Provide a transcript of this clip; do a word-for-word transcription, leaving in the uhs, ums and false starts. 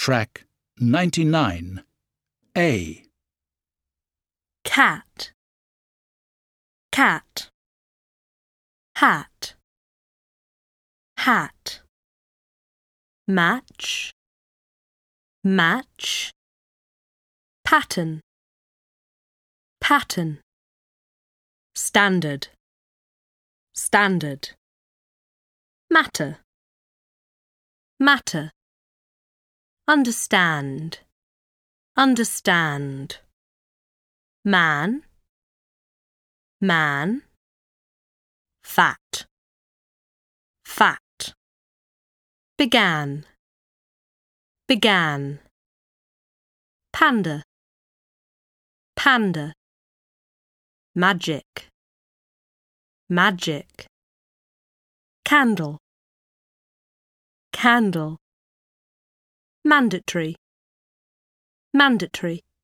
Track ninety-nine. A. Cat, cat. Hat, hat. Match, match. Pattern, pattern. Standard, standard. Matter, matter. Understand, understand. Man, man. Fat, fat. Began, began. Panda, panda. Magic, magic. Candle, candle. Mandatory, mandatory.